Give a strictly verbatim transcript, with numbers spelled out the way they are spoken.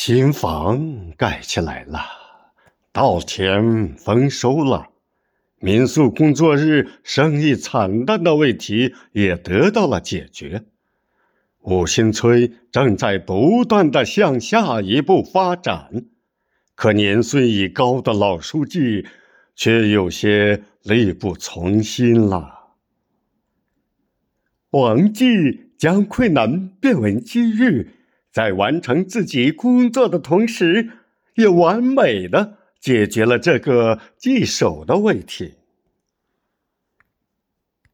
新房盖起来了，稻田丰收了，民宿工作日生意惨淡的问题也得到了解决。五星村正在不断地向下一步发展，可年岁已高的老书记却有些力不从心了。王继将困难变为机遇，在完成自己工作的同时，也完美地解决了这个棘手的问题。